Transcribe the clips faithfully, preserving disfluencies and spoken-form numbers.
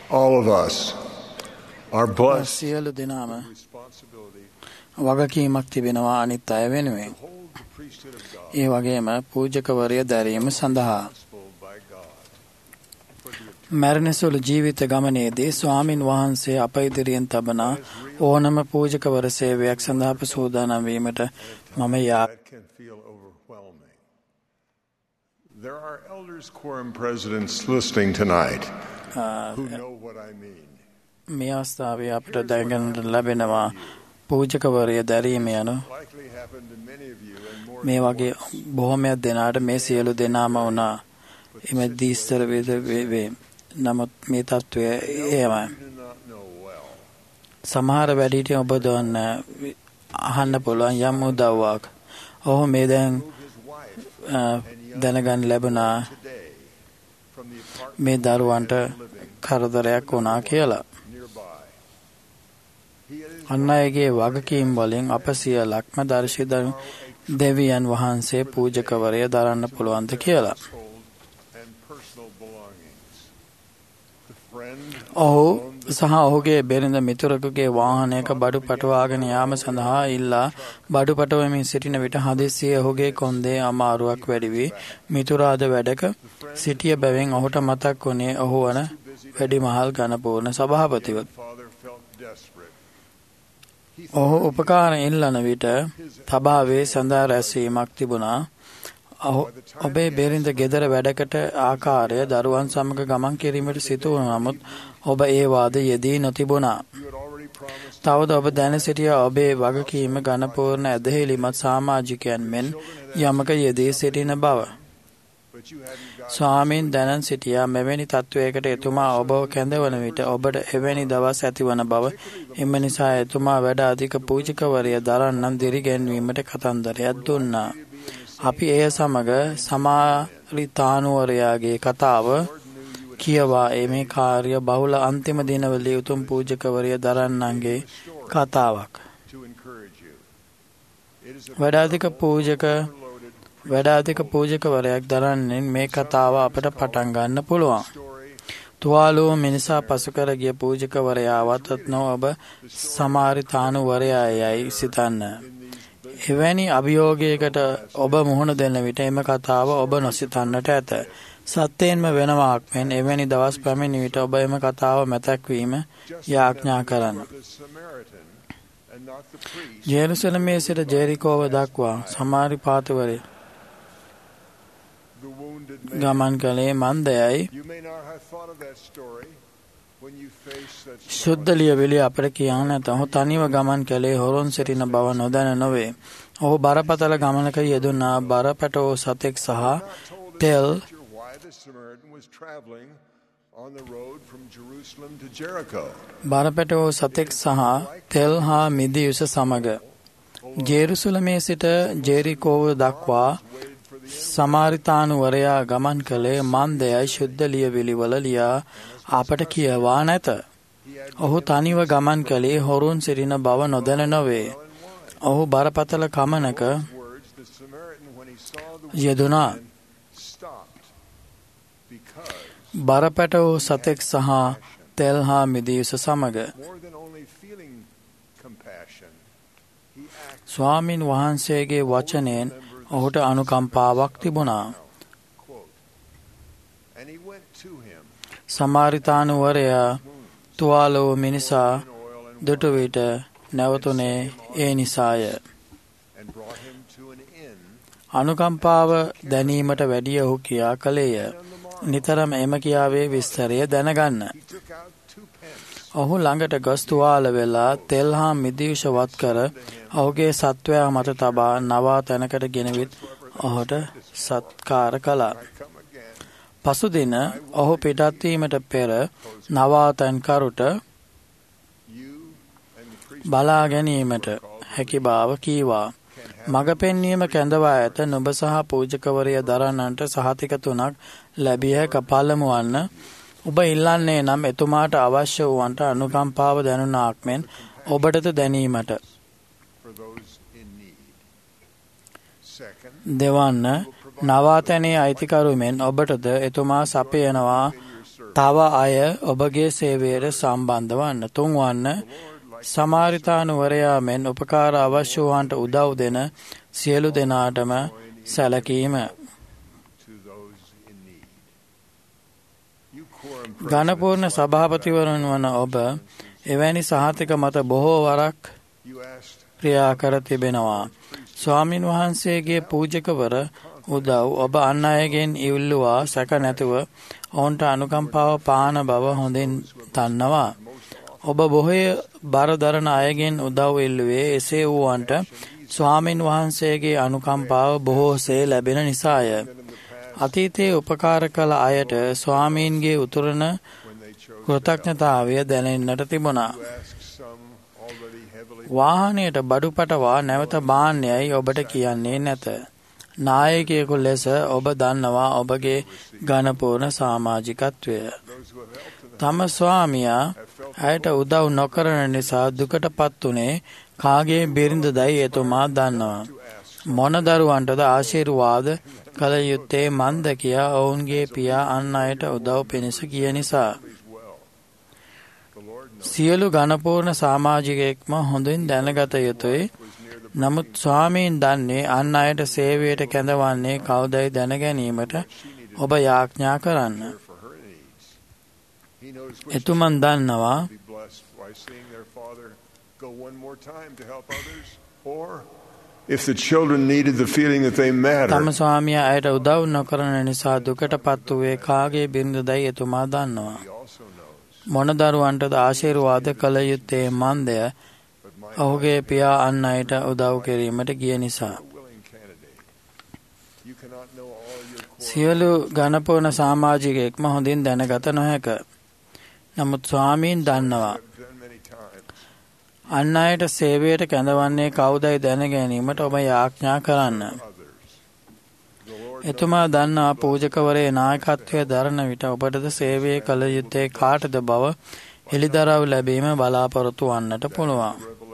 All of us are blessed සියලු දෙනාම වගකීමක් තිබෙනවා අනිත් අය වෙනුවෙන්. ඒ වගේම පූජකවරය දැරීම සඳහා මරණසුළු ජීවිත ගමනේදී ස්වාමින් වහන්සේ අප ඉදිරියෙන් තබන ඕනම පූජකවර සේවයක් සඳහා සූදානම් වීමට මම යා There are elders quorum presidents listening tonight who know what I mean. මේ අවස්ථාවේ අපට දැනගන්න ලැබෙනවා පූජකවරය දැරීම යනු මේ වගේ බොහොමයක් දෙනාට මේ සියලු දෙනාම වුණා. එමෙදී ඉස්තර වේ. නමුත් මේ තත්වය එහෙමයි. සමහර වැඩිහිටියන් ඔබ දන්න අහන්න පුළුවන් යම් උදව්වක්. ඔහු මේ දැන් දැනගන්න ලැබුණා මේ දරුවන්ට කරදරයක් වුණා කියලා. අන් අයගේ වගකීම් වලින් අප සියලක්ම දර්ශිත දෙවියන් වහන්සේ පූජකවරය දරන්න පුළුවන්ද කියලා. ඔහු සහ ඔහුගේ බෙරිඳ මිතුරෙකුගේ වාහනයක බඩු පටවාගෙන යාම සඳහා ඉල්ලා බඩු පටවමින් සිටින විට හදිස්සියේ ඔහුගේ කොන්දේ අමාරුවක් වැඩි වී මිතුරාද වැඩක සිටිය බැවින් ඔහුට මතක් වුණේ ඔහු වන වැඩිමහල් ගණපූර්ණ සභාපතිවත්. ඔහු උපකාර ඉල්ලන විට තබාවේ සඳහා රැස්වීමක් තිබුණා. ඔබේ බෙරිඳ ගෙදර වැඩකට ආකාරය දරුවන් සමග ගමන් කිරීමට සිදු වුණ නමුත් ඔබ ඒ වාද යෙදී නොතිබුණා. තවද ඔබ දැන සිටිය ඔබේ වගකීම ගණපූර්ණ ඇදහිලිමත් සමාජිකයන් මෙන් යමක යෙදී සිටින බව. ස්වාමීන් දැනන් සිටියා මෙවැනි තත්වයකට එතුමා ඔබව කැඳවන විට ඔබට එවැනි දවස් ඇතිවන බව. එම නිසා එතුමා වැඩ අධික පූජකවරය දරන්නම් දිරිගැන්වීමට කතන්දරයක් දුන්නා. අපි එය සමග සමාරිතානුවරයාගේ කතාව කියවා මේ කාර්ය බහුල අන්තිම දිනවලදී උතුම් පූජකවරය දරන්නන්ගේ කතාවක්. වැඩාධික පූජක වැඩාධික පූජකවරයක් දරන්නේ මේ කතාව අපට පටන් ගන්න පුළුවන්. තුවාලුව මිනිසා පසු කර ගිය පූජකවරයාවත් නො ඔබ සමාරිතානුවරයා යයි සිතන්න. එවැනි අභියෝගයකට ඔබ මුහුණ දෙන්න විට එම කතාව ඔබ නොසිතන්නට ඇත. සත්‍යයෙන්ම වෙනවාක් මෙන් එවැනි දවස් පැමිණි විට ඔබ එම කතාව මතක්වීම යාඥා කරන්න. ජෙරුසලමේ සිට ජෙරිකෝව දක්වා සමාරිපාතවරය ගමන් කළේ මන්දයයි ශුද්ධ ලියවිලි අපට කියන්න නැත. ඔහු තනිව ගමන් කළේ හොරුන් සිටින බව නොදැන නොවේ. ඔහු බරපතල ගමනක යෙදුනා. බරපැටවූ සතෙක් සහ තෙල් බරපැටවූ සතෙක් සහ තෙල් හා මිදියුස සමග ජෙරුසලමේ සිට ජෙරිකෝව දක්වා සමාරිතානුවරයා ගමන් කළේ මන්දයයි ශුද්ධ ලියවිලි වල ලියා අපට කියවා නැත. ඔහු තනිව ගමන් කළේ හොරුන් සිටින බව නොදැන නොවේ. ඔහු බරපතල කමනක යෙදුනා. බරපැට වූ සතෙක් සහ තෙල් හා මිදියුස සමග ස්වාමින් වහන්සේගේ වචනයෙන් ඔහුට අනුකම්පාවක් තිබුණා. සමාරිතානුවරයා තුවාල වූ මිනිසා දුටු විට නැවතුනේ ඒ නිසාය. අනුකම්පාව දැනීමට වැඩිය ඔහු කියා කළේය. නිතරම එම කියාවේ විස්තරය දැනගන්න. ඔහු ළඟට ගොස් තුවාල වෙලා තෙල් හා මිදියුෂ වත් කර ඔහුගේ සත්වයා මත තබා නවා තැනකට ගෙනවිත් ඔහුට සත්කාර කළා. පසුදින ඔහු පිටත් වීමට පෙර නවාතැන්කරුට බලා ගැනීමට හැකි බව කීවා. මඟ පෙන්වීම කැඳවා ඇත. නුඹ සහ පූජකවරය දරන්නන්ට සහතික තුනක් ලැබිය හැක. පළමු වන්න ඔබ ඉල්ලන්නේ නම් එතුමාට අවශ්‍ය වූවන්ට අනුකම්පාව දැනුණාක් මෙන් ඔබටද දැනීමට. දෙවන්න නවාතැනේ අයිතිකරු මෙන් ඔබටද එතුමා සපයනවා තව අය ඔබගේ සේවයට සම්බන්ධ වන්න. තුන්වන්න සමාරිතානුවරයා මෙන් උපකාර අවශ්‍ය වූවන්ට උදව් දෙන සියලු දෙනාටම සැලකීම. ඝනපූර්ණ සභාපතිවරුන් වන ඔබ එවැනි සහතික මත බොහෝ වරක් ක්‍රියා කර තිබෙනවා. ස්වාමින් වහන්සේගේ පූජකවර උදව් ඔබ අන් අයගෙන් ඉල්ලුවා සැක නැතුව ඔවුන්ට අනුකම්පාව පාන බව හොඳින් දන්නවා. ඔබ බොහෝ බරදරන අයගෙන් උදව් ඉල්ලුවේ එසේ වූවන්ට ස්වාමින් වහන්සේගේ අනුකම්පාව බොහෝසේ ලැබෙන නිසාය. අතීතයේ උපකාර කළ අයට ස්වාමීන්ගේ උතුරන කෘතඥතාවය දැනෙන්නට තිබුණා. වාහනයට බඩු පටවා නැවත බාන්නයයි ඔබට කියන්නේ නැත. නායකයෙකු ලෙස ඔබ දන්නවා ඔබගේ ඝනපූර්ණ සමාජිකත්වය. තම ස්වාමියා ඇයට උදව් නොකරන නිසා දුකට පත් වුණේ කාගේ බිරිඳදයි එතුමා දන්නවා. මොන දරුවන්ටද ආශිර්වාද කළ යුත්තේ මන්ද කියා ඔවුන්ගේ පියා අන් අයට උදව් පිණිස කිය නිසා. සියලු ඝනපූර්ණ සමාජිකයෙක්ම හොඳින් දැනගත යුතුයි. නමුත් ස්වාමීන් දන්නේ අන් අයට සේවයට කැඳවන්නේ කවුදයි දැන ගැනීමට ඔබ යාඥා කරන්න. එතුමන් දන්නවා if the children needed the feeling that they matter. තම ස්වාමියා ඇයට උදව් නොකරන නිසා දුකට පත් වූයේ කාගේ බිරිඳදයි එතුමා දන්නවා. මොන දරුවන්ටද ආශිර්වාද කළ යුත්තේ මන්දය ඔහුගේ පියා අන් අයට උදව් කිරීමට ගිය නිසා. සියලු ඝනපූර්ණ සමාජිකයෙක්ම හොඳින් දැනගත නොහැක. නමුත් ස්වාමීන් දන්නවා අන් අයට සේවයට කැඳවන්නේ කවුදයි දැන ගැනීමට ඔබ යාඥා කරන්න. එතුමා දන්නා පූජකවරේ නායකත්වය දරන විට ඔබටද සේවය කළ යුත්තේ කාටද බව එළිදරව් ලැබීම බලාපොරොත්තු වන්නට පුළුවන්.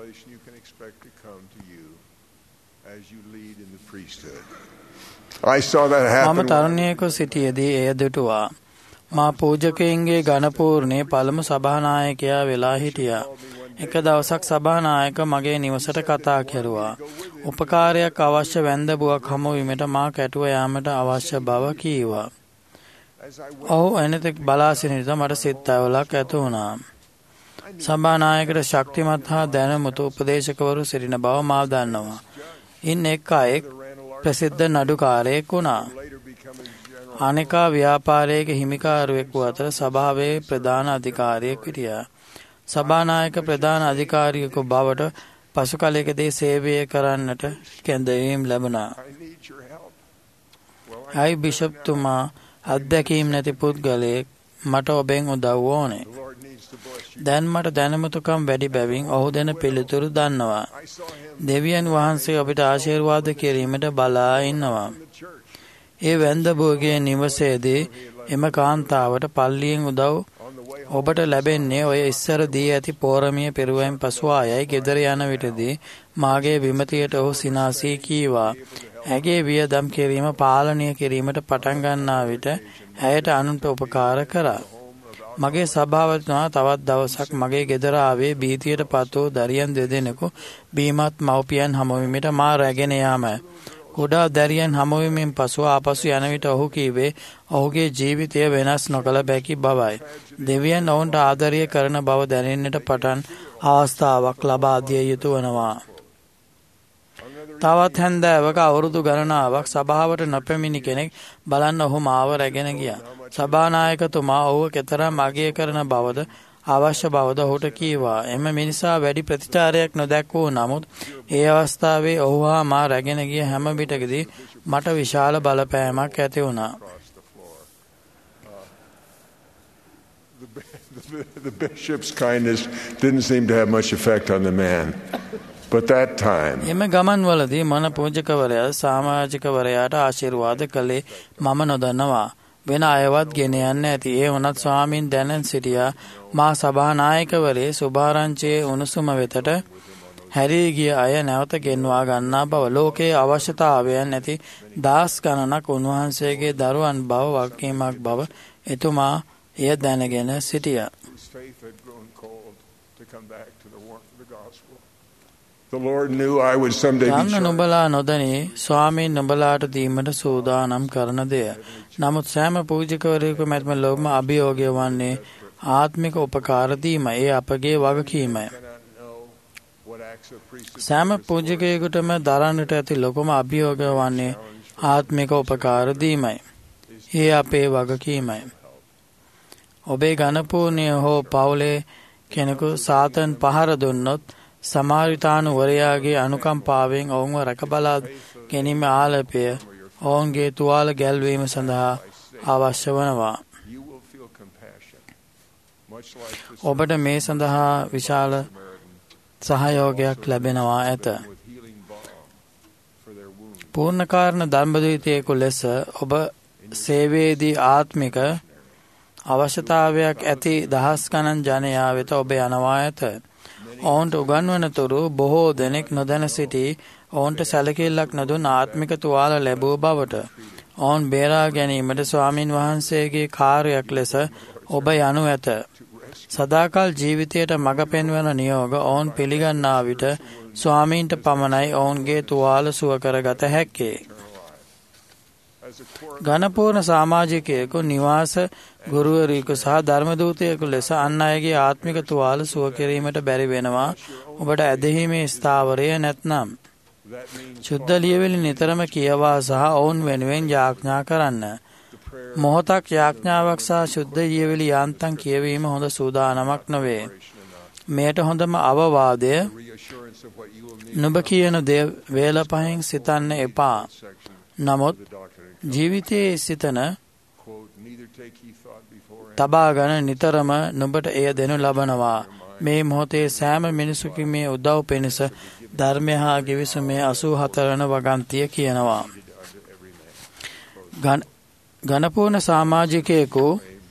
මම තරුණියෙකු සිටියේදී එය දුටුවා. මා පූජකයින්ගේ ඝනපූර්ණේ පළමු සභානායකයා වෙලා හිටියා. එක දවසක් සභානායක මගේ නිවසට කතා කෙරුවා. උපකාරයක් අවශ්‍ය වැන්දබුවක් හමු වීමට මා කැටුව යාමට අවශ්‍ය බව කීවා. ඔහු එනතෙක් බලා සිටින විට මට සිත් ඇවුලක් ඇති වුණා. සභානායකට ශක්තිමත් හා දැනුමතු උපදේශකවරු සිටින බව මා දන්නවා. ඉන් එක් අයෙක් ප්‍රසිද්ධ නඩුකාරයෙක් වුණා. අනෙකා ව්‍යාපාරයක හිමිකාරුවෙක් වූ අතර සභාවේ ප්‍රධාන අධිකාරියෙක් හිටියා. සභානායක ප්‍රධාන අධිකාරියෙකු බවට පසු කලයකදී සේවය කරන්නට කැඳවීම් ලැබුණා. අයි බිෂප්තුමා අත්දැකීම් නැති පුද්ගලයෙක් මට ඔබෙන් උදව් ඕනේ. දැන් මට දැනුමතුකම් වැඩි බැවින් ඔහු දෙන පිළිතුරු දන්නවා. දෙවියන් වහන්සේ ඔබට ආශිර්වාද කිරීමට බලා ඉන්නවා. ඒ වැන්දබුවගේ නිවසේදී එම කාන්තාවට පල්ලියෙන් උදව් ඔබට ලැබෙන්නේ ඔය ඉස්සර දී ඇති පෝරමිය පෙරුවෙන් පසු ආයයි ගෙදර යන විටදී මාගේ විමතියට ඔහු සිනාසී කීවා. ඇගේ වියදම් කිරීම පාලනය කිරීමට පටන් ගන්නා විට ඇයට අනුන්ට උපකාර කරා. මගේ සභාවතුමා තවත් දවසක් මගේ ගෙදර ආවේ බීතියට පත් වූ දරියන් දෙදෙනෙකු බීමත් මව්පියන් හමුවීමට මා රැගෙන යාමයි. කුඩා දැරියන් හමුවීමෙන් පසු ආපසු යන විට ඔහු කීවේ ඔහුගේ ජීවිතය වෙනස් නොකළ බැකි බවයි. දෙවියන් ඔවුන්ට ආදරය කරන බව දැනෙන්නට පටන් අවස්ථාවක් ලබා දිය යුතු වනවා. තවත් හැන්දෑවක අවුරුදු ගණනාවක් සභාවට නොපැමිණි කෙනෙක් බලන්න ඔහු මාව රැගෙන ගියා. සභානායකතුමා ඔහුව කෙතරම් අගය කරන බවද අවශ්‍ය බවද ඔහුට කීවා. එම මිනිසා වැඩි ප්‍රතිචාරයක් නොදැක්වූ නමුත් ඒ අවස්ථාවේ ඔහු හා මා රැගෙන ගිය හැම විටකදී මට විශාල බලපෑමක් ඇති වුණා. The bishop's kindness didn't seem to have much effect on the man. But that time එම ගමන්වලදී මන පූජකවරයා සමාජිකවරයාට ආශිර්වාද කළේ මම නොදන්නවා. වෙන අයවත් ගෙන යන්න ඇති. ඒ වුණත් ස්වාමීන් දැනන් සිටියා මා සභානායකවරේ සුභාරංචියේ උණුසුම වෙතට හැරී ගිය අය නැවත ගෙන්වා ගන්නා බව. ලෝකයේ අවශ්‍යතාවයන් ඇති දහස් ගණනක් උන්වහන්සේගේ දරුවන් බව වගකීමක් බව එතුමා එය දැනගෙන සිටියා. whose faith had grown cold to come back to the warmth of the gospel. The Lord knew I would someday be යන්න charged. නුඹලා නොදනී ස්වාමීන් නුඹලාට දීමට සූදානම් කරන දෙය. නමුත් සෑම පූජකවරයෙකු මැදම ලොවම අභියෝගය වන්නේ ආත්මික උපකාර දීම. ඒ අපගේ වගකීමයි. සෑම පූජකයෙකුටම දරන්නට ඇති ලොකුම අභියෝගය වන්නේ ආත්මික උපකාර දීමයි. ඒ අපේ වගකීමයි. ඔබේ ගණපූර්ණය හෝ පවුලේ කෙනෙකු සාතන් පහර දුන්නොත් සමාරිතානුවරයාගේ අනුකම්පාවෙන් ඔවුන්ව රැකබලා ගැනීම ආලපය ඔවුන්ගේ තුවාල ගැල්වීම සඳහා අවශ්‍ය වනවා. ඔබට මේ සඳහා විශාල සහයෝගයක් ලැබෙනවා ඇත. පූර්ණකාරණ දම්බදීතයෙකු ලෙස ඔබ සේවයේදී ආත්මික අවශ්‍යතාවයක් ඇති දහස් ගණන් ජනයා වෙත ඔබ යනවා ඇත. ඔවුන්ට උගන්වනතුරු බොහෝ දෙනෙක් නොදැන සිටි ඔවුන්ට සැලකිල්ලක් නොදුන් ආත්මික තුවාල ලැබූ බවට. ඔවුන් බේරා ගැනීමට ස්වාමින් වහන්සේගේ කාර්යයක් ලෙස ඔබ යනු ඇත. සදාකල් ජීවිතයට මඟ පෙන්වන නියෝග ඔවුන් පිළිගන්නා විට ස්වාමීන්ට පමණයි ඔවුන්ගේ තුවාල සුව කරගත හැක්කේ. ගණපූර්ණ සමාජිකයෙකු නිවාස ගුරුවරයෙකු සහ ධර්මදූතයෙකු ලෙස අන් අයගේ ආත්මික තුවාල සුව කිරීමට බැරි වෙනවා ඔබට ඇදහිීමේ ස්ථාවරය නැත්නම්. ශුද්ධ ලියවිලි නිතරම කියවා සහ ඔවුන් වෙනුවෙන් යාඥා කරන්න. මොහොතක් යාඥාවක් සහ ශුද්ධ ලියවිලි යාන්තම් කියවීම හොඳ සූදානමක් නොවේ. මෙයට හොඳම අවවාදය නුඹ කියන දේ වේල පහෙන් සිතන්න එපා. නමුත් ජීවිතයේ සිතන තබාගන නිතරම නුඹට එය දෙනු ලබනවා. මේ මොහොතේ සෑම මිනිසුකීමේ උදව් පිණිස ධර්මය හා ගිවිසුමේ අසූ හතරවන වගන්තිය කියනවා. ගණපූර්ණ සමාජිකයෙකු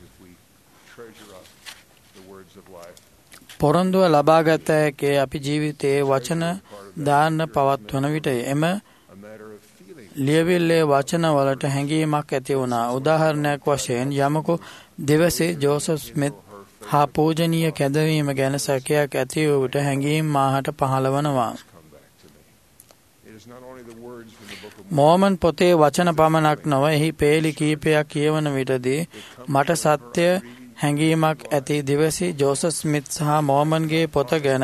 පොරොන්දුව ලබාගත හැකේ අපි ජීවිතයේ වචන දාන්න පවත්වන විට එම ලියවිල්ලේ වචන වලට හැඟීමක් ඇති වුණා. උදාහරණයක් වශයෙන් යමකු දෙවසේ ජෝසප් ස්මිත් හා පූජනීය කැදවීම ගැන සැකයක් ඇති වූට හැඟීම් මාහට පහළ වනවා. මෝමන් පොතේ වචන පමණක් නොව එහි පේලි කීපයක් කියවන විටදී මට සත්‍ය හැඟීමක් ඇති දිවසි ජෝසප් ස්මිත් සහ මෝමන්ගේ පොත ගැන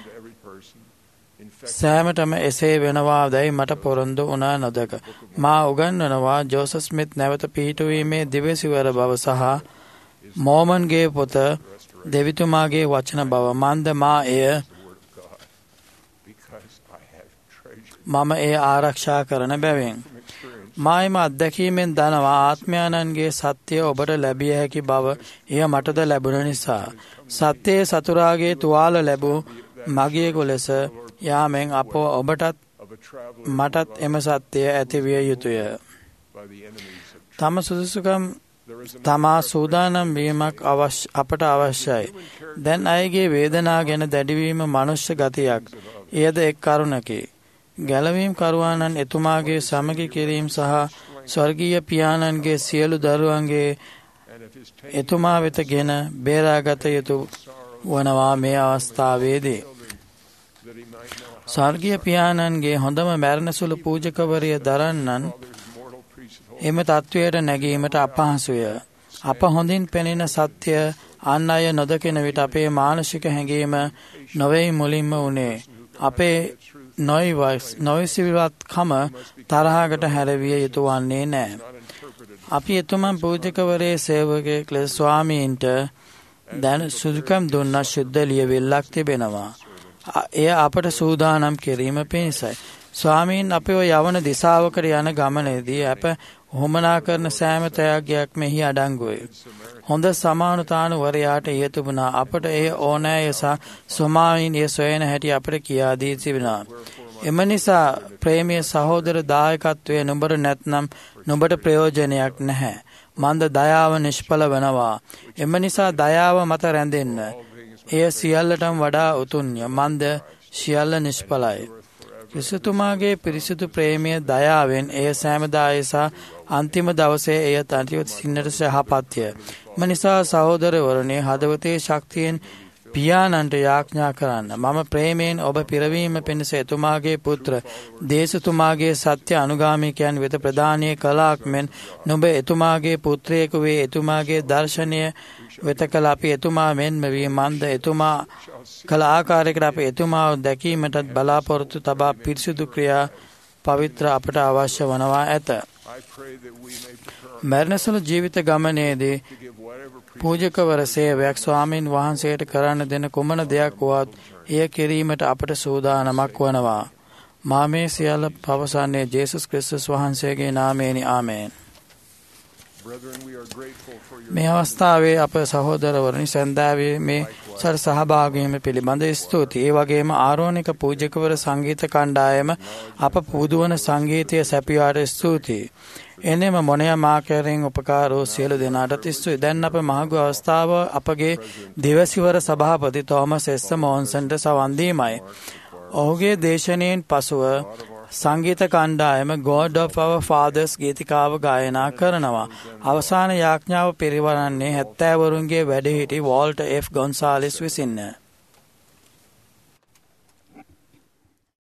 සෑමටම එසේ වෙනවා දැයි මට පොරොන්දු වුණා නොදක. මා උගන්වනවා ජෝසප් ස්මිත් නැවත පිහිටුවීමේ දිවසිවර බව සහ මෝමන්ගේ පොත දෙවිතුමාගේ වචන බව. මන්ද මා එය මම එය ආරක්ෂා කරන බැවින්. මා එම අත්දැකීමෙන් දනවා ආත්මයාණන්ගේ සත්‍යය ඔබට ලැබිය හැකි බව එය මටද ලැබුණ නිසා. සත්‍යයේ සතුරාගේ තුවාල ලැබූ මගියෙකු ලෙස යාමෙන් අප ඔබටත් මටත් එම සත්‍යය ඇතිවිය යුතුය. තම සුදුසුකම් තමා සූදානම් වීමක් අපට අවශ්‍යයි. දැන් අයගේ වේදනා ගැන දැඩිවීම මනුෂ්‍ය ගතියක්. එයද එක් කරුණකි. ගැලවීම් කරුවාණන් එතුමාගේ සමගි කිරීම සහ ස්වර්ගීය පියාණන්ගේ සියලු දරුවන්ගේ එතුමා වෙත ගෙන බේරාගත යුතු වනවා මේ අවස්ථාවේදී. ස්වර්ගීය පියාණන්ගේ හොඳම මැරණසුළු පූජකවරිය දරන්නන් එම තත්ත්වයට නැගීමට අපහසුය. අප හොඳින් පෙනෙන සත්‍ය අන් අය නොදකින විට අපේ මානසික හැඟීම නොවේයි මුලින්ම වුණේ. අපේ නොවිසිවත්කම තරහකට හැරවිය යුතු වන්නේ නෑ. අපි එතුමන් පූජකවරේ සේවකයෙක් ලෙස ස්වාමීන්ට දැන් සුදුකම් දුන්න ශුද්ධ ලියවිල්ලක් තිබෙනවා. එය අපට සූදානම් කිරීම පිණිසයි. ස්වාමීන් අපව යවන දිසාවකට යන ගමනේදී අප හොමනා කරන සෑම ත්‍යාගයක් මෙහි අඩංගුවේ. හොඳ සමානුතානුවරයාට ඉය තිබුණා. අපට එය ඕනෑය සහ ස්වමාවීන් එය සොයන හැටි අපට කියා දී තිබෙනවා. එම නිසා ප්‍රේමීය සහෝදර දායකත්වය නුඹට නැත්නම් නුඹට ප්‍රයෝජනයක් නැහැ. මන්ද දයාව නිෂ්ඵල වෙනවා. එම නිසා දයාව මත රැඳෙන්න. එය සියල්ලටම වඩා උතුම්ය. මන්ද සියල්ල නිෂ්ඵලයි. ක්‍රිස්තුතුමාගේ පිරිසිදු ප්‍රේමීය දයාවෙන් එය සෑමදාය සහ අන්තිම දවසේ එය තනිව සින්නට සහපත්ය. මනිසා සහෝදරවරුනි හදවතේ ශක්තියෙන් පියාණන්ට යාඥා කරන්න. මම ප්‍රේමයෙන් ඔබ පිරවීම පිණිස එතුමාගේ පුත්‍ර දේශතුමාගේ සත්‍ය අනුගාමිකයන් වෙත ප්‍රදානය කළාක් මෙන් නුඹ එතුමාගේ පුත්‍රයෙකු වේ. එතුමාගේ දර්ශනය වෙත කළ අපි එතුමා මෙන්ම වී මන්ද එතුමා කළ ආකාරයකට අපි එතුමාව දැකීමටත් බලාපොරොත්තු තබා පිරිසිදු ක්‍රියා පවිත්‍ර අපට අවශ්‍ය වනවා ඇත. මරණසුළු ජීවිත ගමනේදී පූජකවර සේවයක් ස්වාමීන් වහන්සේට කරන්න දෙන කුමන දෙයක් වුවත් එය කිරීමට අපට සූදානමක් වනවා. මා මේ සියල්ල පවසන්නේ ජේසුස් ක්‍රිස්තුස් වහන්සේගේ නාමයෙනි. ආමේන්. මේ අවස්ථාවේ අප සහෝදරවරුනි සැන්දාවේ මේ සර සහභාගී වීම පිළිබඳ ස්තුතියි. ඒ වගේම ආරෝණික පූජකවර සංගීත කණ්ඩායම අප පුදුවන සංගීතය සැපියාට ස්තුතියි. එනෙම මොනයා මාකරෙන් උපකාර වූ සියලු දෙනාටත් ස්තුතියි. දැන් අප මහඟු අවස්ථාව අපගේ දිවසිවර සභාපති තෝමස් එස් මොන්සන්ට සවන් දීමයි. ඔහුගේ දේශනයෙන් පසුව සංගීත කණ්ඩායම God of Our Fathers ගීතිකාව ගායනා කරනවා. අවසාන යාඥාව පිරිවරන්නේ හැත්තෑවරුන්ගේ වැඩහිටි වෝල්ටර් එෆ් ගොන්සාලිස් විසින්න.